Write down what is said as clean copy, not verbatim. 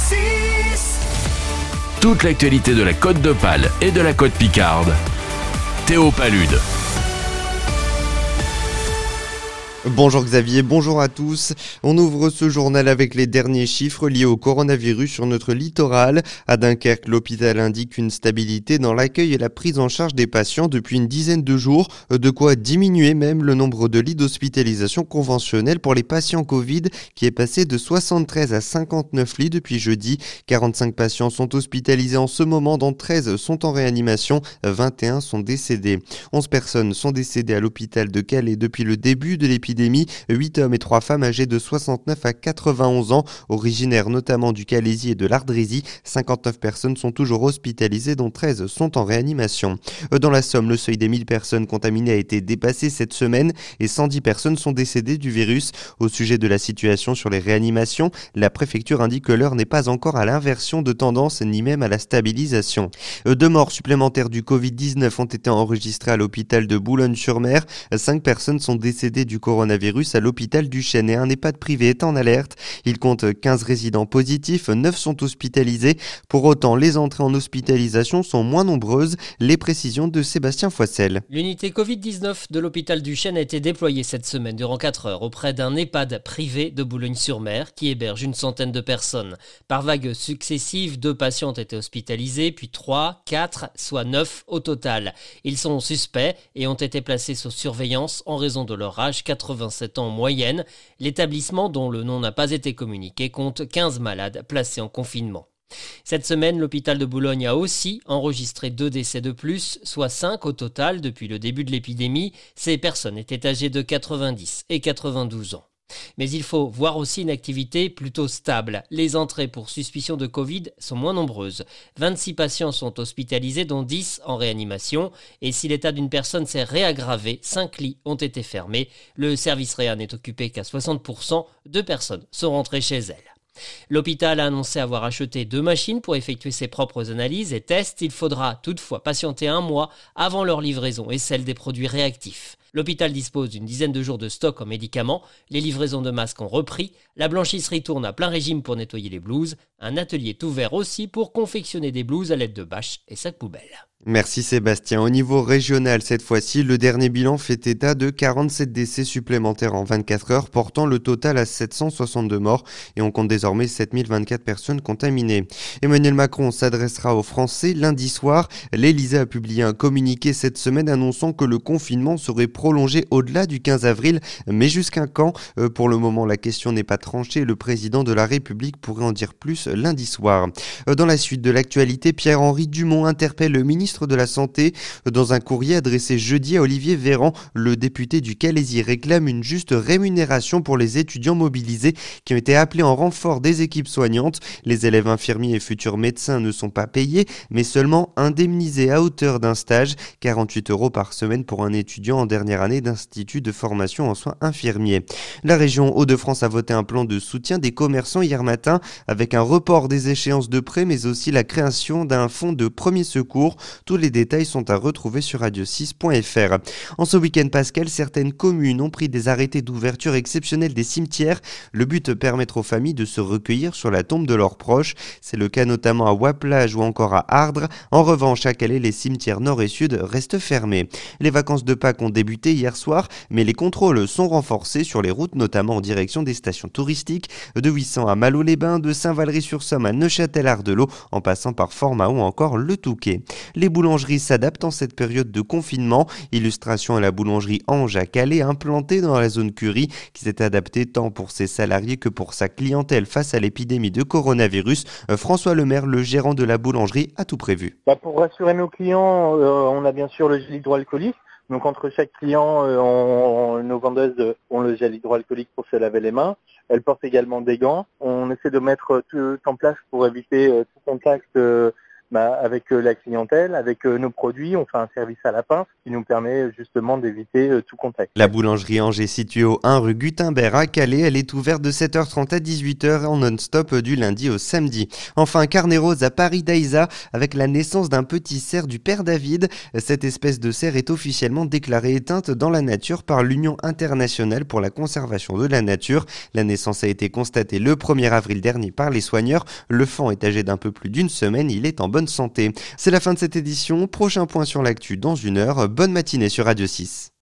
Toute l'actualité de la Côte d'Opale et de la Côte Picarde. Théo Palude. Bonjour Xavier, bonjour à tous. On ouvre ce journal avec les derniers chiffres liés au coronavirus sur notre littoral. À Dunkerque, l'hôpital indique une stabilité dans l'accueil et la prise en charge des patients depuis une dizaine de jours, de quoi diminuer même le nombre de lits d'hospitalisation conventionnels pour les patients Covid qui est passé de 73 à 59 lits depuis jeudi. 45 patients sont hospitalisés en ce moment, dont 13 sont en réanimation, 21 sont décédés. 11 personnes sont décédées à l'hôpital de Calais depuis le début de l'épidémie. 8 hommes et 3 femmes âgés de 69 à 91 ans, originaires notamment du Calaisis et de l'Ardrésie. 59 personnes sont toujours hospitalisées, dont 13 sont en réanimation. Dans la Somme, le seuil des 1000 personnes contaminées a été dépassé cette semaine et 110 personnes sont décédées du virus. Au sujet de la situation sur les réanimations, la préfecture indique que l'heure n'est pas encore à l'inversion de tendance ni même à la stabilisation. 2 morts supplémentaires du Covid-19 ont été enregistrées à l'hôpital de Boulogne-sur-Mer. 5 personnes sont décédées du coronavirus à l'hôpital du Chêne et un EHPAD privé est en alerte. Il compte 15 résidents positifs, 9 sont hospitalisés. Pour autant, les entrées en hospitalisation sont moins nombreuses. Les précisions de Sébastien Foissel. L'unité Covid-19 de l'hôpital du Chêne a été déployée cette semaine durant 4 heures auprès d'un EHPAD privé de Boulogne-sur-Mer qui héberge une centaine de personnes. Par vagues successives, 2 patients ont été hospitalisés, puis 3, 4, soit 9 au total. Ils sont suspects et ont été placés sous surveillance en raison de leur âge, 87 ans en moyenne. L'établissement, dont le nom n'a pas été communiqué, compte 15 malades placés en confinement. Cette semaine, l'hôpital de Boulogne a aussi enregistré 2 décès de plus, soit 5 au total depuis le début de l'épidémie. Ces personnes étaient âgées de 90 et 92 ans. Mais il faut voir aussi une activité plutôt stable. Les entrées pour suspicion de Covid sont moins nombreuses. 26 patients sont hospitalisés, dont 10 en réanimation. Et si l'état d'une personne s'est réaggravé, 5 lits ont été fermés. Le service réa n'est occupé qu'à 60%. 2 personnes sont rentrées chez elles. L'hôpital a annoncé avoir acheté 2 machines pour effectuer ses propres analyses et tests. Il faudra toutefois patienter 1 mois avant leur livraison et celle des produits réactifs. L'hôpital dispose d'une dizaine de jours de stock en médicaments. Les livraisons de masques ont repris. La blanchisserie tourne à plein régime pour nettoyer les blouses. Un atelier est ouvert aussi pour confectionner des blouses à l'aide de bâches et sacs poubelles. Merci Sébastien. Au niveau régional, cette fois-ci, le dernier bilan fait état de 47 décès supplémentaires en 24 heures, portant le total à 762 morts et on compte désormais 7024 personnes contaminées. Emmanuel Macron s'adressera aux Français lundi soir. L'Élysée a publié un communiqué cette semaine annonçant que le confinement serait prolongé au-delà du 15 avril. Mais jusqu'à quand ? Pour le moment, la question n'est pas tranchée. Le président de la République pourrait en dire plus lundi soir. Dans la suite de l'actualité, Pierre-Henri Dumont interpelle le ministre de la Santé. Dans un courrier adressé jeudi à Olivier Véran, le député du Calaisis réclame une juste rémunération pour les étudiants mobilisés qui ont été appelés en renfort des équipes soignantes. Les élèves infirmiers et futurs médecins ne sont pas payés, mais seulement indemnisés à hauteur d'un stage, 48 € par semaine pour un étudiant en dernière année d'institut de formation en soins infirmiers. La région Hauts-de-France a voté un plan de soutien des commerçants hier matin avec un report des échéances de prêt, mais aussi la création d'un fonds de premier secours. Tous les détails sont à retrouver sur radio6.fr. En ce week-end pascal, certaines communes ont pris des arrêtés d'ouverture exceptionnelle des cimetières. Le but, permettre aux familles de se recueillir sur la tombe de leurs proches. C'est le cas notamment à Waplage ou encore à Ardres. En revanche, à Calais, les cimetières nord et sud restent fermés. Les vacances de Pâques ont débuté hier soir, mais les contrôles sont renforcés sur les routes, notamment en direction des stations touristiques, de 800 à Malo-les-Bains, de Saint-Valery-sur-Somme à Neuchâtel-Ardelot, en passant par Format ou encore Le Touquet. Les boulangeries s'adaptent en cette période de confinement. Illustration à la boulangerie Ange à Calais, implantée dans la zone Curie, qui s'est adaptée tant pour ses salariés que pour sa clientèle face à l'épidémie de coronavirus. François Lemaire, le gérant de la boulangerie, a tout prévu. Pour rassurer nos clients, on a bien sûr le gel hydroalcoolique. Donc entre chaque client, nos vendeuses ont le gel hydroalcoolique pour se laver les mains. Elles portent également des gants. On essaie de mettre tout en place pour éviter tout contact avec la clientèle, avec nos produits, on fait un service à la pince qui nous permet justement d'éviter tout contact. La boulangerie Ange est située au 1 rue Gutenberg à Calais. Elle est ouverte de 7h30 à 18h en non-stop du lundi au samedi. Enfin, Carnet Rose à Paris Daïsa avec la naissance d'un petit cerf du père David. Cette espèce de cerf est officiellement déclarée éteinte dans la nature par l'Union internationale pour la conservation de la nature. La naissance a été constatée le 1er avril dernier par les soigneurs. Le faon est âgé d'un peu plus d'une semaine. Il est en bonne santé. C'est la fin de cette édition. Prochain point sur l'actu dans 1 heure. Bonne matinée sur Radio 6.